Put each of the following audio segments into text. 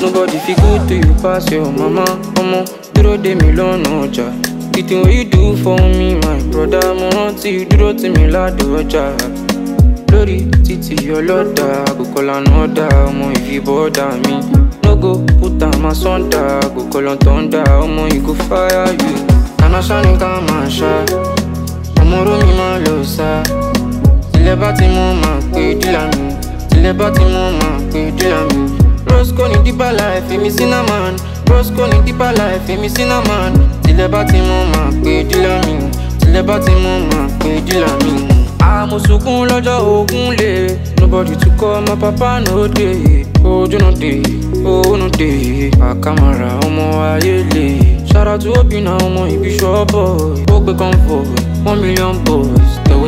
Nobody feel good to you pass your mama. Omo, dúró dè mí lọ́nà ọjà. The thing what you do for me, my brother, mo rántí you dúró tì mí ládùn ọjà. Lórí títì ọlọ́dà, go call another, ọmọ if you bother me. No go put am asunder, go call on thunder, ọmọ you go fire you. Kàná ṣáni ká máa ṣá, ọmọ oró mi máa lọ sá. Tilẹ̀ bá ti mọ́ máa pé dílà mi, tilẹ̀ bá ti mọ́ máa pé dílà mi. Roscoe ní deeper life, èmi cinnamon. Roscoe ní deeper life, èmi cinnamon. Tilẹ̀ bá ti mọ́ máa pé dílà mi, tilẹ̀ bá ti mọ́ máa pé dílà mi. Mo sunkún lọ́jọ́ ogun lè. Nobody to call my papa no dey. Ojú no dey, owó no dey. Àkàmàrà ọmọ ayé lè. Shout out to Obina ọmọ ibi ṣọ́bọ̀. Ó gbé comfort, 1 million boys. Tẹ̀wó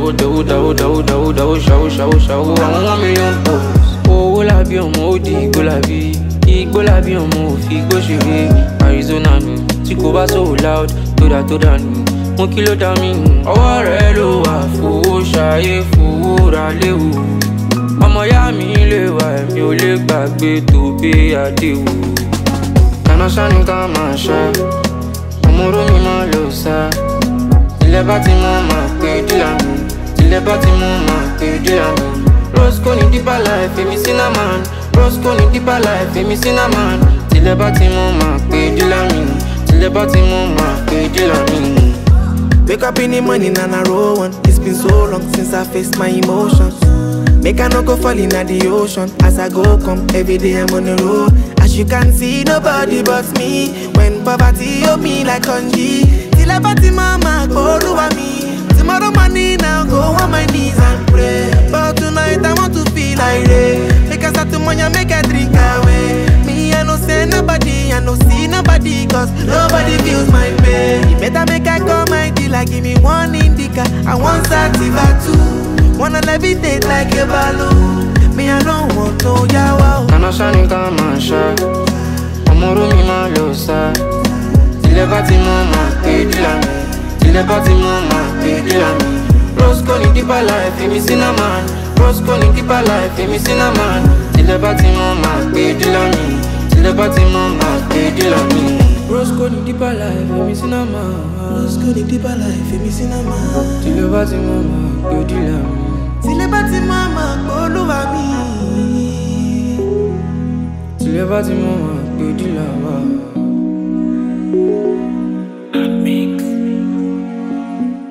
ṣàwó àwọn 1 million boys. Owó làbí ọmọ ó di igbó làbí. Igbó làbí ọmọ òfi igbó ṣeré. Arizona nù tí kò bá so loud tó dànù. Mo kí ló dá mi ọwọ́ rẹ̀ ló wà fowó ṣayé fowó ra léwu. Ọmọ yá mi lè wà ẹ̀mí ò lè gbàgbé tó gbé àdéhùn. Kàná ṣáni ká máa ṣá, ọmọ oró mi máa lọ sá. Tilẹ̀ bá ti mọ́ máa pé dílà mi, tilẹ̀ bá ti mọ́ máa pé dílà mi. Roscoe ní deeper life, èmi cinnamon. Roscoe ní deeper life, èmi cinnamon. Tilẹ̀ bá ti mọ́ máa pé dílà mi, tilẹ̀ bá ti mọ́ máa pé dílà mi. Wake up in the morning and I roll one. It's been so long since I faced my emotions. Make I not go fall in the ocean. As I go come, every day I'm on the road. As you can see, nobody but me. When poverty hold me like congee. Till I party mama, go over me. Tomorrow morning I'll go on my knees and pray. But tonight I want to feel like rain. Make I start to money, make I drink away. Me I no say nobody, I no see nobody, cause nobody feels my pain. You better make I call my dealer, give me one indica, I want sativa too. Wanna levitate like a balloon. Me I don't want no yawa. Kàná ṣáni ká máa ṣá, ọmọ oró mi máa lọ sá. Tilẹ̀ bá ti mọ́ máa pé dílà mi, tilẹ̀ bá ti mọ́ máa pé dílà mi. Roscoe ní deeper life, èmi cinnamon. Roscoe ní deeper life, èmi cinnamon. Tilẹ̀ bá ti mọ́ máa pé dílà mi, tilẹ̀ bá ti mọ́ máa pé dílà mi. Roscoe ní deeper life, èmi cinnamon. Roscoe ní deeper life, èmi cinnamon. Tilẹ̀ bá ti mọ́ máa pé dílà mi. Tilẹ̀ bá ti mọ́ máa pé olúwa mi. Tilẹ̀ bá ti mọ́ máa pé dílà wa.